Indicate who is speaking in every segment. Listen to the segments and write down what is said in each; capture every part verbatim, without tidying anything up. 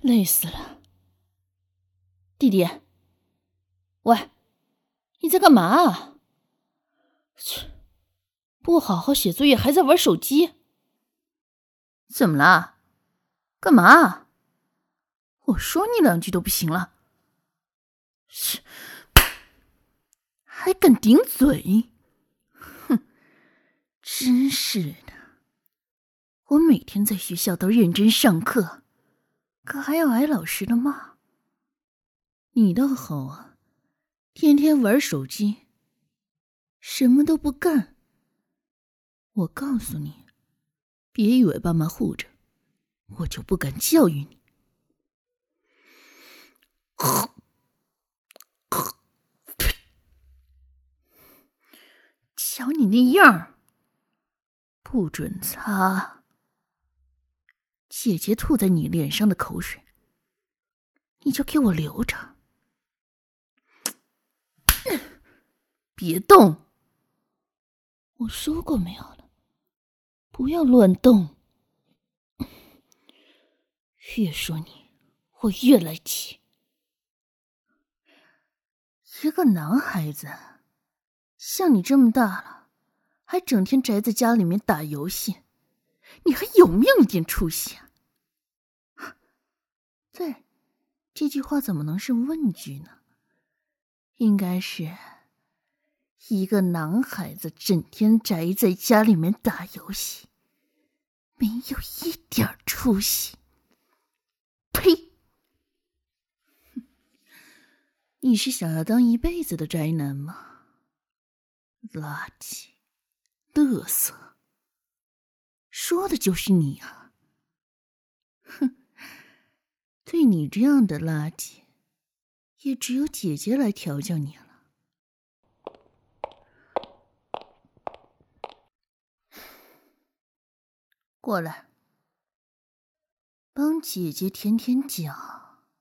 Speaker 1: 累死了。弟弟，喂，你在干嘛啊？切，不好好写作业还在玩手机。怎么了？干嘛？我说你两句都不行了，是，还敢顶嘴？哼，真是的。我每天在学校都认真上课，可还要挨老师的骂。你倒好啊，天天玩手机，什么都不干。我告诉你，别以为爸妈护着，我就不敢教育你。瞧你那样，不准擦！姐姐吐在你脸上的口水，你就给我留着，别动！我说过没有了，不要乱动。越说你，我越来气。一个男孩子，像你这么大了，还整天宅在家里面打游戏，你还有没有一点出息啊？对，这句话怎么能是问句呢？应该是一个男孩子整天宅在家里面打游戏，没有一点出息。呸！你是想要当一辈子的宅男吗？垃圾，垃圾，说的就是你啊！哼，对你这样的垃圾，也只有姐姐来调教你了。过来，帮姐姐舔舔脚。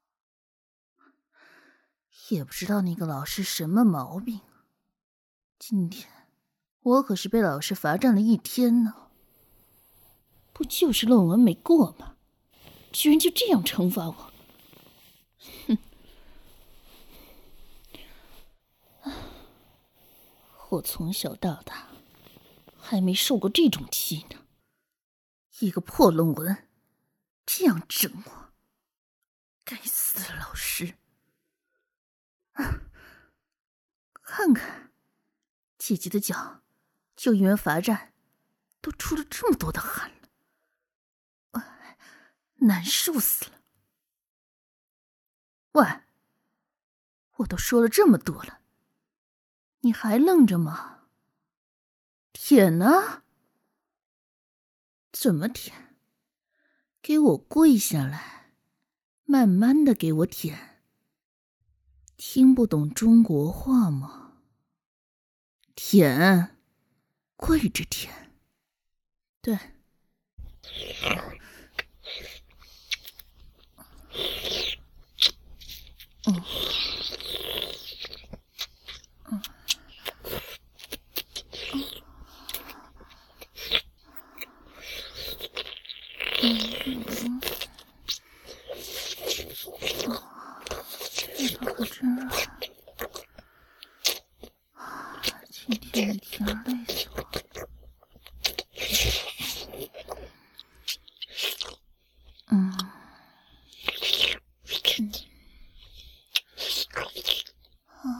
Speaker 1: 也不知道那个老师什么毛病，今天我可是被老师罚站了一天呢。不就是论文没过吗？居然就这样惩罚我！哼！我从小到大还没受过这种气呢。一个破论文，这样整我，该死的老师！啊，看看姐姐的脚，就因为罚站，都出了这么多的汗了，啊，难受死了！喂，我都说了这么多了，你还愣着吗？舔啊！怎么舔？给我跪下来，慢慢的给我舔。听不懂中国话吗？舔，跪着舔。对。嗯。嗯。嗯。这个可真软。今天一天累死我了。嗯。嗯。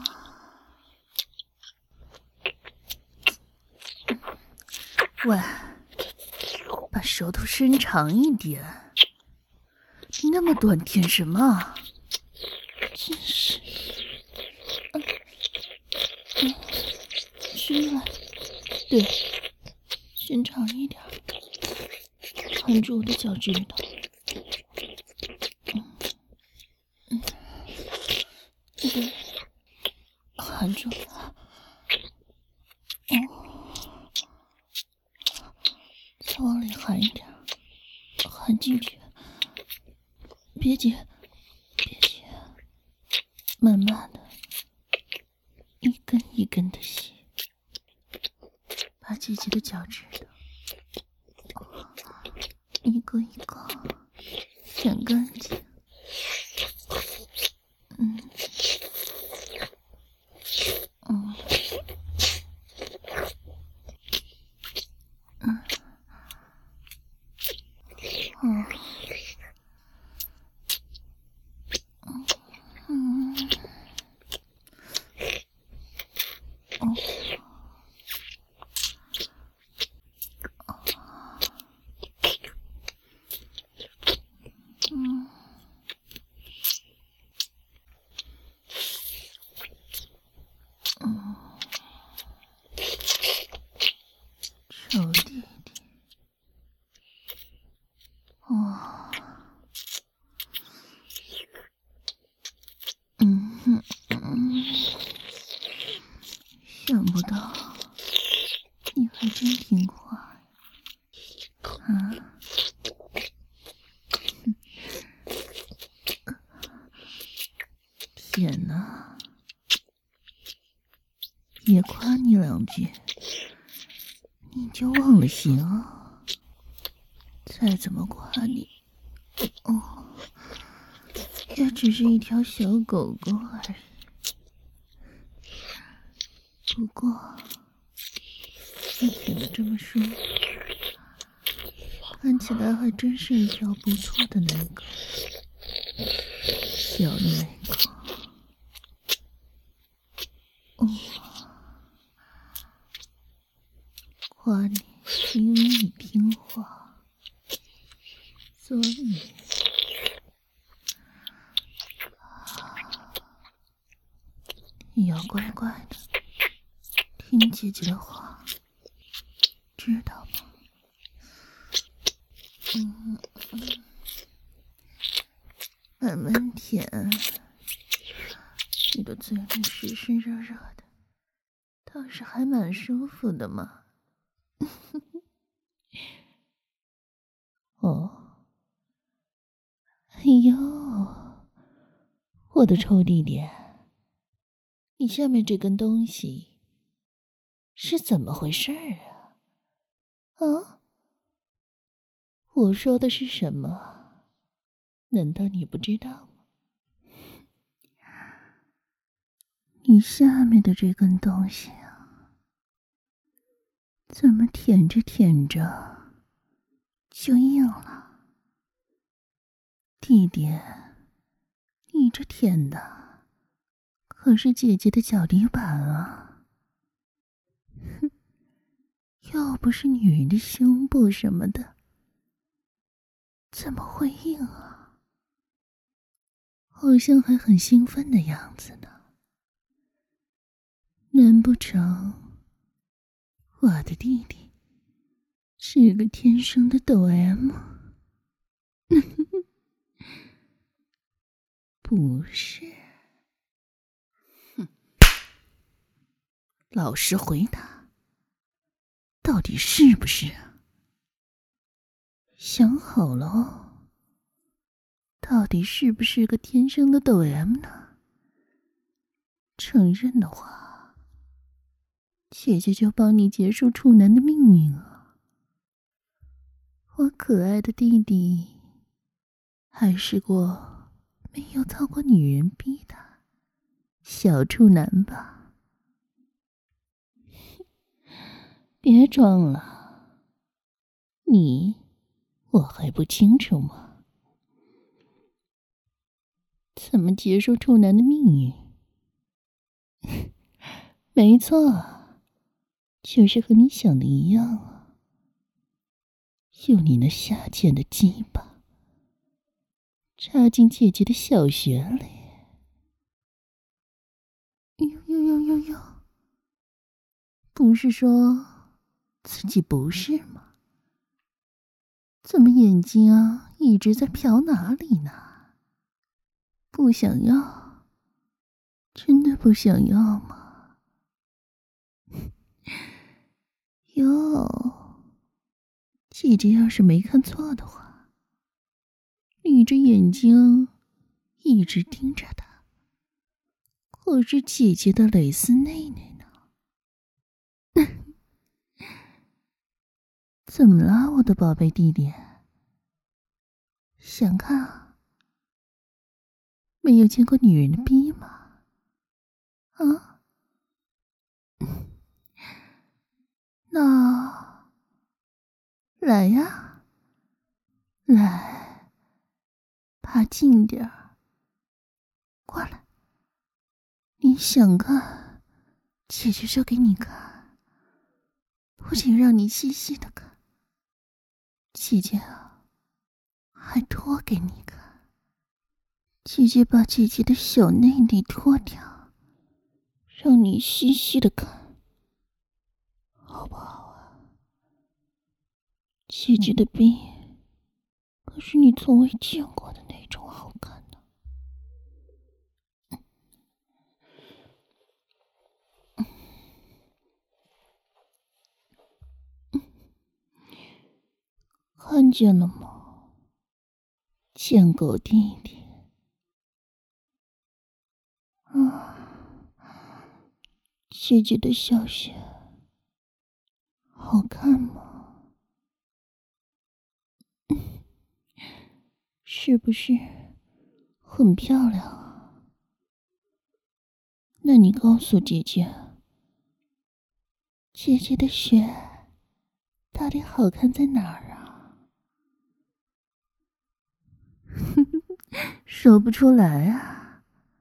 Speaker 1: 喂，把舌头伸长一点，你那么短舔什么？真是，嗯嗯，伸来，对，伸长一点，含住我的脚趾头。嗯嗯，对，含住。哦，再往里含一点，含进去，别急，别急，慢慢的，一根一根的吸，把姐姐的脚趾头一个一个舔干净。 嗯，嗯，臭弟弟，哦，嗯哼，嗯，想不到你还真听话呀，啊。天哪！也夸你两句，你就忘了形啊？再怎么夸你，哦，也只是一条小狗狗而已。不过，你听你这么说，看起来还真是一条不错的奶狗，小奶狗。哦，夸你是因为你听话，所以你要乖乖的听姐姐的话，知道吗？嗯嗯，慢慢舔，你的嘴里湿湿热热的，倒是还蛮舒服的嘛。哦，哎呦，我的臭弟弟，你下面这根东西是怎么回事啊？啊？我说的是什么？难道你不知道吗？你下面的这根东西啊，怎么舔着舔着就硬了？弟弟，你这舔的可是姐姐的脚底板啊！哼，要不是女人的胸部什么的，怎么会硬啊？好像还很兴奋的样子呢。难不成我的弟弟是个天生的抖 M？ 不是。哼，老实回答，到底是不是啊？想好了哦，到底是不是个天生的抖 M 呢？承认的话，姐姐就帮你结束处男的命运啊！我可爱的弟弟，还是过没有操过女人逼的小处男吧？别装了，你我还不清楚吗？怎么结束处男的命运？没错，就是和你想的一样啊，用你那下贱的鸡巴插进姐姐的小穴里。呦呦呦呦呦，不是说自己不是吗？怎么眼睛啊一直在瞟哪里呢？不想要？真的不想要吗？哟，姐姐要是没看错的话，你这眼睛一直盯着他，可是姐姐的蕾丝内内呢？怎么了，我的宝贝弟弟？想看啊？没有见过女人的逼吗？啊？那来呀，来，爬近点儿，过来。你想看姐姐说给你看，不仅让你细细的看，姐姐啊，还脱给你看。姐姐把姐姐的小内内脱掉，让你细细的看，好不好啊？姐姐的逼可是你从未见过的那种好看呢。看见了吗，贱狗弟弟？啊，姐姐的小穴好看吗？是不是很漂亮啊？那你告诉姐姐，姐姐的穴到底好看在哪儿啊？说不出来啊。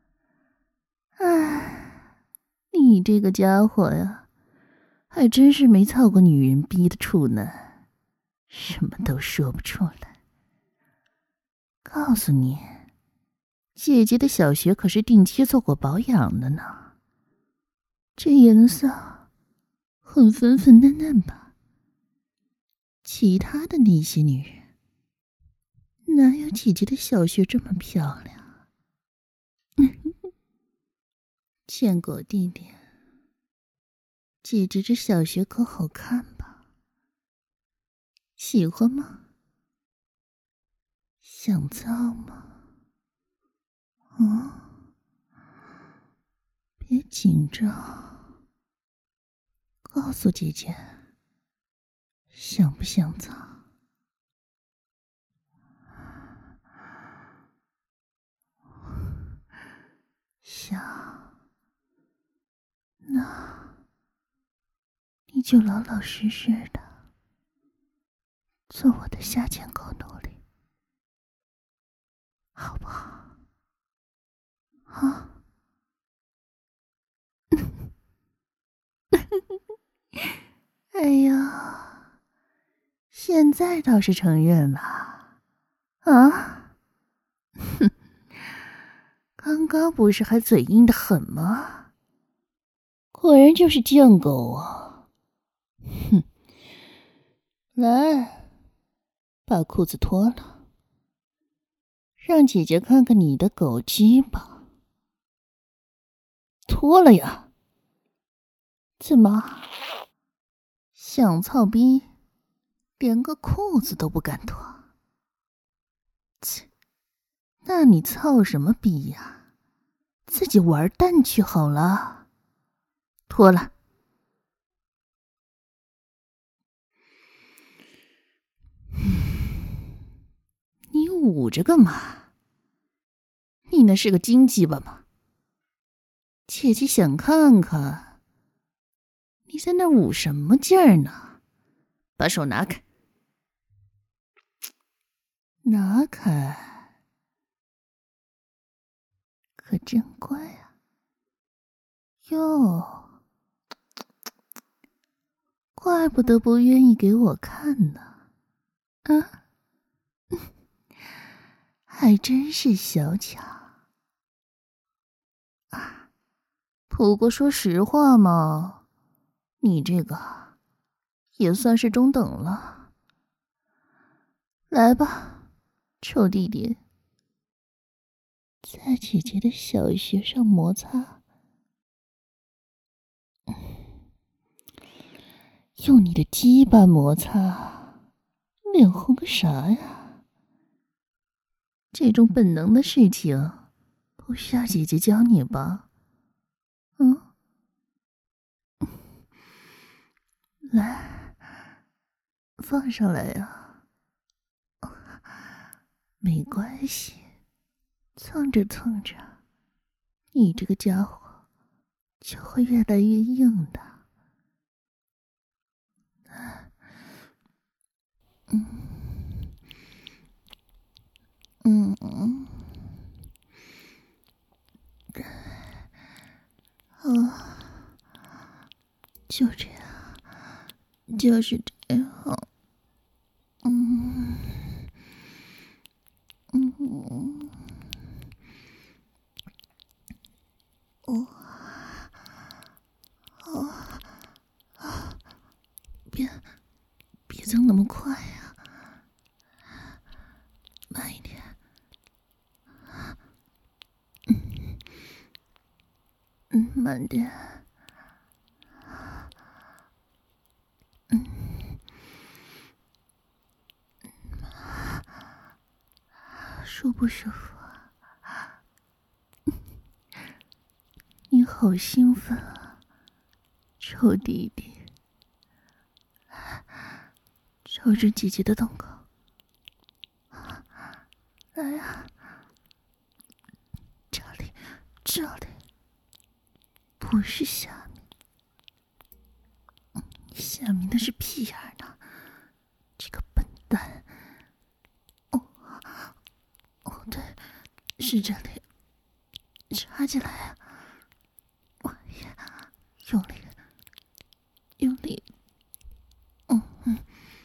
Speaker 1: 唉，你这个家伙呀，还真是没操过女人逼的处男，什么都说不出来。告诉你，姐姐的小穴可是定期做过保养的呢，这颜色很粉粉嫩嫩吧？其他的那些女人哪有姐姐的小穴这么漂亮？见过弟弟，姐姐这小穴可好看吧？喜欢吗？想操吗？啊，别紧张，告诉姐姐，想不想操？想，那你就老老实实的做我的下贱狗奴隶，好不好？啊？哎呀，现在倒是承认了啊？哼，刚刚不是还嘴硬的很吗？果然就是贱狗啊！哼，来，把裤子脱了，让姐姐看看你的狗鸡吧。脱了呀？怎么，想操逼，连个裤子都不敢脱？切，那你操什么逼呀？自己玩蛋去好了。脱了。你捂着干嘛？你那是个金鸡巴吗？姐姐想看看你在那捂什么劲儿呢？把手拿开。拿开。可真乖啊。哟，怪不得不愿意给我看呢。啊，还真是小巧啊。不过说实话嘛，你这个也算是中等了。来吧，臭弟弟，在姐姐的小穴上摩擦。用你的鸡巴摩擦，脸红个啥呀？这种本能的事情，不需要姐姐教你吧？嗯，来，放上来呀。没关系，蹭着蹭着，你这个家伙就会越来越硬的。嗯嗯嗯，啊， 就这样，就是这样。嗯嗯，我啊啊！别别增那么快呀、啊，慢一点。嗯嗯，慢点。嗯。舒不舒服啊？你好兴奋啊，臭弟弟！朝着姐姐的洞口，来呀、啊！这里，这里，不是下面，下面那是屁眼呢！这个笨蛋！哦，哦，对，是这里，插进来啊！哎呀，用力，用力，嗯嗯，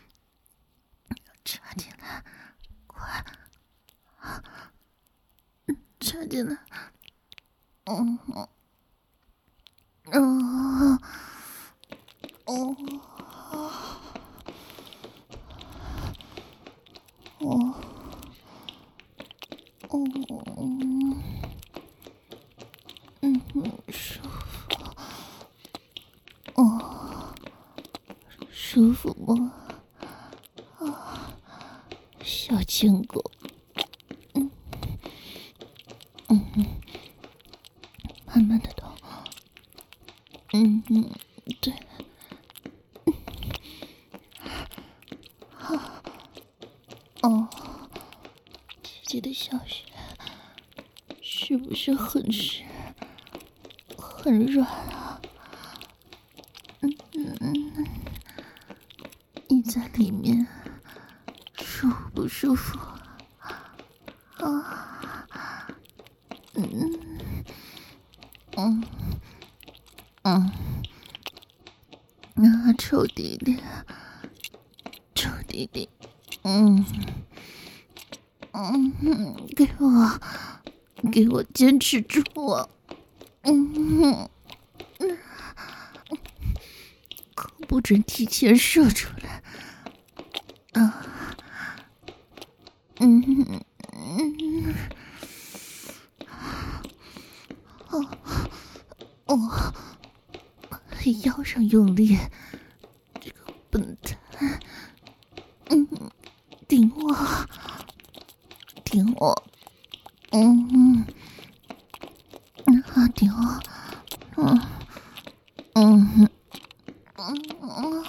Speaker 1: 插进来，快，插进来，嗯嗯嗯哦哦哦嗯嗯，舒服。哦，舒服吗？啊，小贱狗。嗯嗯，慢慢的动。嗯嗯，对。好。哦，姐姐的小穴是不是很湿、很软啊？嗯嗯嗯，你在里面舒不舒服啊？嗯嗯嗯，啊，臭弟弟，臭弟弟，嗯嗯，给我，给我坚持住啊！嗯嗯，可不准提前射出来啊！嗯嗯，哦哦，腰上用力，这个笨蛋！嗯，顶我，顶我，嗯嗯，啊，顶我，嗯嗯嗯嗯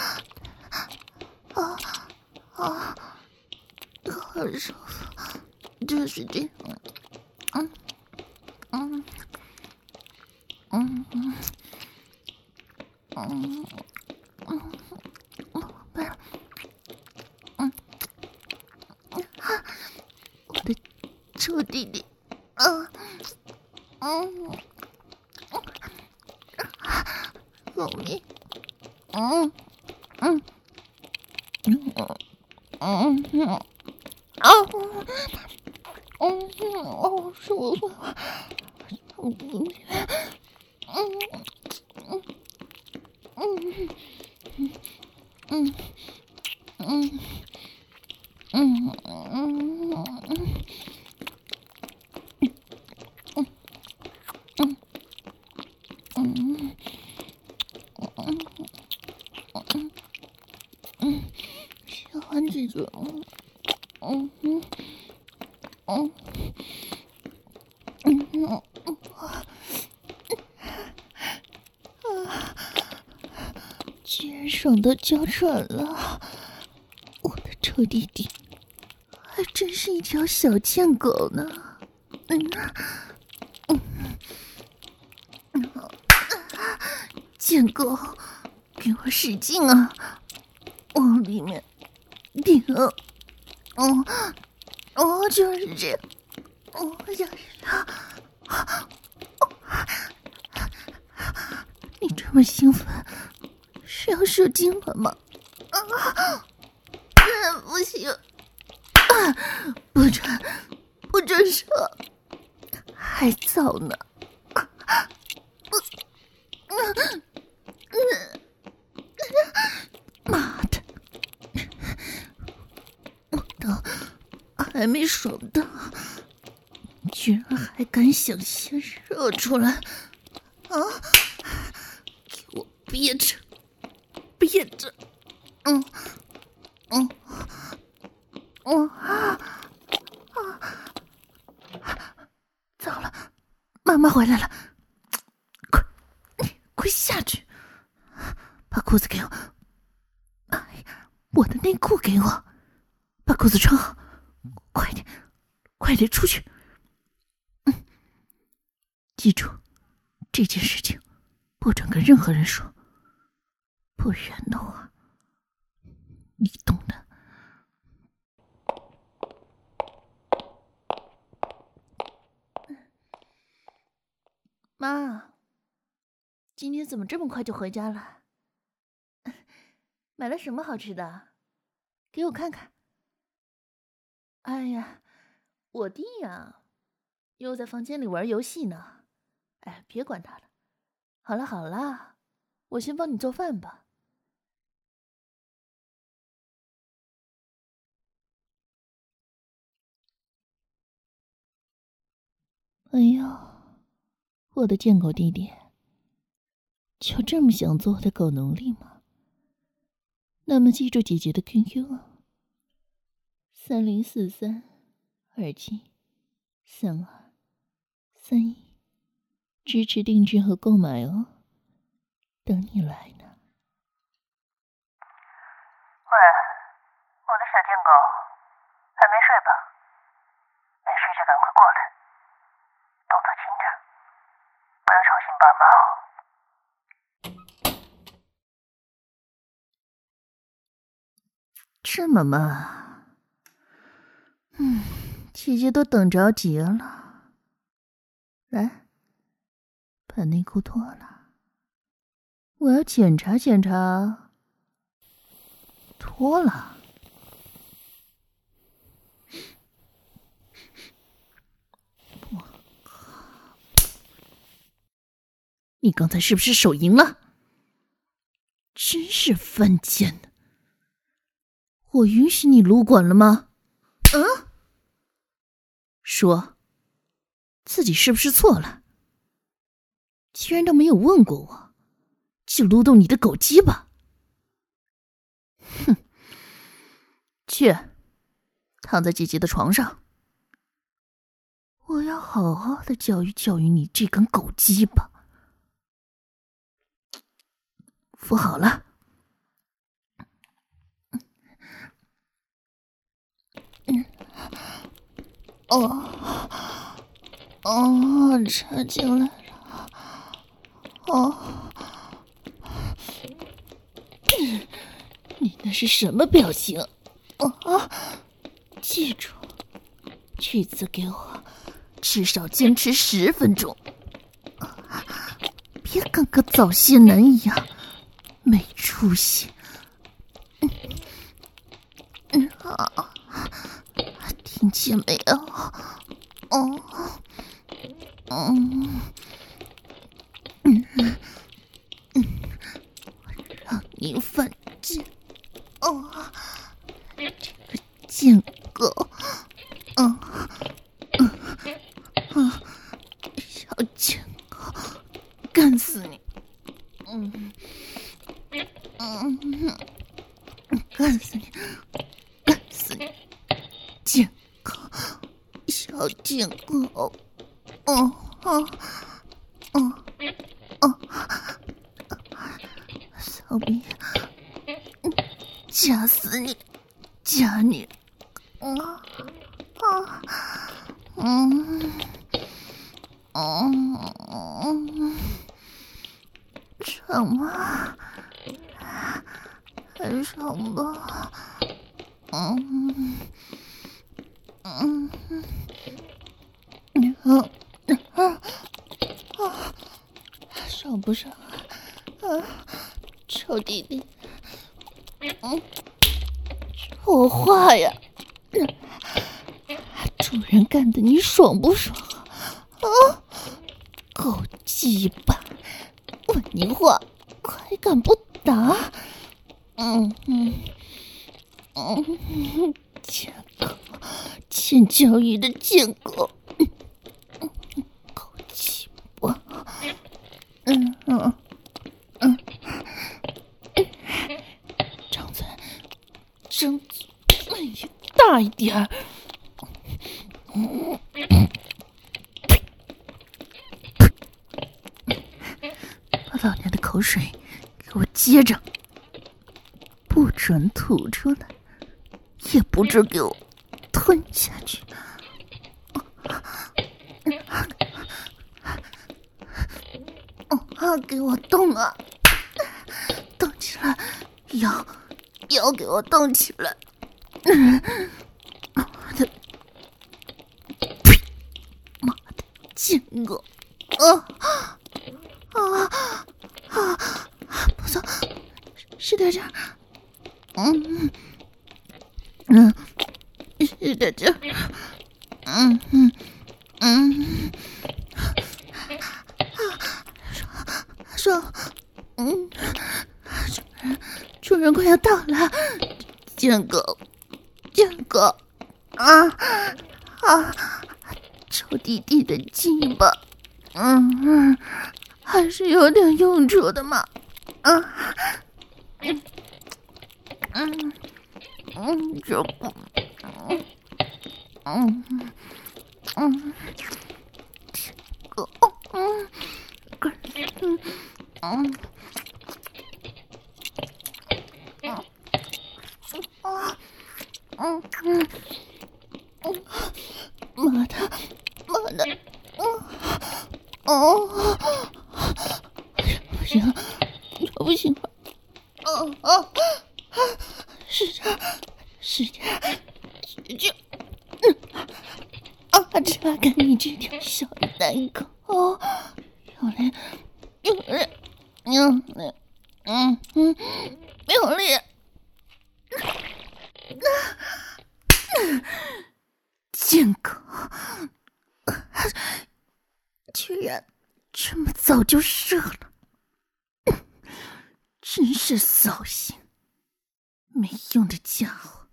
Speaker 1: 啊啊，好舒服，就是这样，嗯嗯嗯嗯嗯嗯，宝贝，嗯嗯，我的臭弟弟，嗯嗯嗯，后面，嗯嗯嗯嗯嗯啊，嗯嗯，哦，舒服，嗯嗯嗯嗯嗯嗯嗯嗯嗯嗯嗯嗯，喜欢这种，嗯嗯嗯嗯嗯嗯，居然爽到娇喘了，我的臭弟弟，还真是一条小贱狗呢。嗯嗯嗯，贱狗，给我使劲啊，往里面顶！哦哦，就是这样，哦，就是这样。你这么兴奋， 是要射精了吗？啊！不行！啊！不准，不准射，还早呢！啊！妈的！我都还没爽到，居然还敢想先射出来！啊！给我憋着，憋着！嗯嗯嗯啊啊！糟了，妈妈回来了！快，快下去！把裤子给我！哎呀，我的内裤给我！把裤子穿好！快点，快点出去！嗯，记住，这件事情不准跟任何人说，不然的话，你懂的。妈，今天怎么这么快就回家了？买了什么好吃的？给我看看。哎呀，我弟呀，又在房间里玩游戏呢。哎，别管他了。好了好了，我先帮你做饭吧。哎呀，我的贱狗弟弟，就这么想做我的狗奴隶吗？那么记住姐姐的 Q Q 啊，三零四三二七三二三一，支持定制和购买哦，等你来呢。
Speaker 2: 喂，我的小贱狗，还没睡吧？没睡就赶快过来，动作轻点，不要吵醒爸妈哦。
Speaker 1: 这么慢？嗯，姐姐都等着急了。来，把内裤脱了，我要检查检查。脱了。我靠！你刚才是不是手淫了？真是犯贱的！我允许你撸管了吗？嗯？说，自己是不是错了？居然都没有问过我，就撸动你的狗鸡巴！哼！去，躺在姐姐的床上，我要好好的教育教育你这根狗鸡巴。扶好了。嗯，哦，哦，插进来了。哦，你那是什么表情？啊！记住，这次给我至少坚持十分钟，别跟个早泄男一样没出息。嗯嗯啊，听见没有？哦，嗯嗯嗯，让你犯贱！哦，这个贱狗！嗯嗯嗯，小贱狗，干死你！嗯嗯，干死你！干死你！贱狗，小贱狗！哦哦哦哦，小逼，夹死你！夹你！啊啊嗯嗯，爽吗？还爽吧？嗯嗯嗯啊啊，爽不爽啊？啊臭弟弟，嗯，说我话呀！主人干的你爽不爽啊？啊，狗鸡巴！问你话，还敢不答？嗯嗯嗯，贱狗，欠教育的贱狗，狗鸡巴！嗯嗯嗯，张嘴，张嘴大一点儿。把老娘的口水给我接着，不准吐出来，也不准给我吞下去。啊，给我动啊！动起来，腰腰给我动起来！妈的，呸！妈的，贱狗！啊啊啊！不走，使点劲儿。嗯嗯，使点劲儿。嗯嗯嗯。说，嗯，主人，主人快要到了，贱狗，贱狗，啊啊，臭弟弟的鸡巴，嗯嗯，还是有点用处的嘛，啊，嗯嗯嗯，这不，嗯嗯嗯，贱狗，嗯，嗯。嗯，嗯，啊，嗯嗯嗯，妈的，妈的，嗯，哦，不行了，这不行了，哦哦，使劲，使劲，使劲，啊，这个你这条小奶狗，哦，有力，有力。嗯嗯嗯嗯，用力！贱狗，居然这么早就射了，真是扫兴！没用的家伙，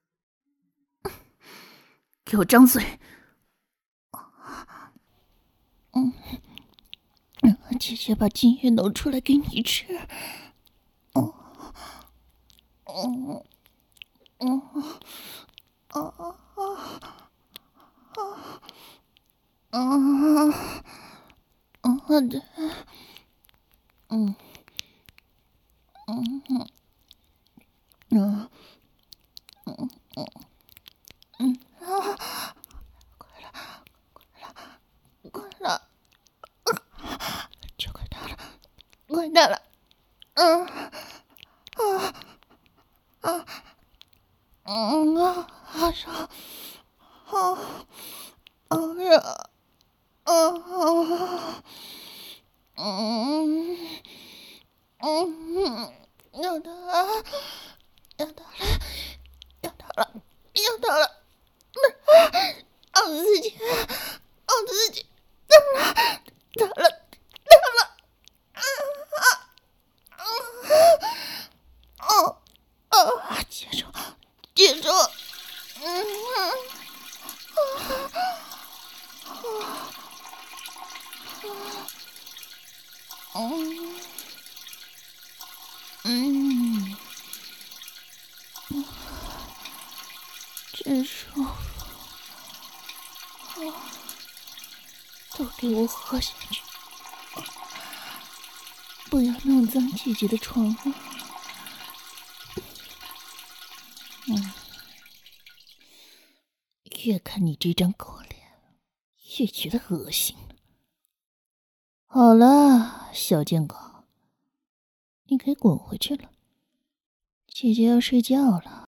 Speaker 1: 给我张嘴！嗯。姐姐把精液弄出来给你吃。哦，哦，哦，哦，哦，哦，哦，哦，对，嗯，嗯，嗯，嗯，嗯，嗯，嗯，啊，快了，快了，快了，就快到了，快到了，嗯，啊，啊，嗯啊，好爽，啊，好热，啊，嗯，嗯，要到了，要到了，要到了，要到了，好刺激，好刺激，到了，到了，到了，啊啊啊！哦哦，接住，接住，嗯啊啊啊！嗯嗯，真舒服，啊，都给我喝下去，不要弄脏姐姐的床啊！嗯，越看你这张狗脸，越觉得恶心。好了，小贱狗，你可以滚回去了，姐姐要睡觉了。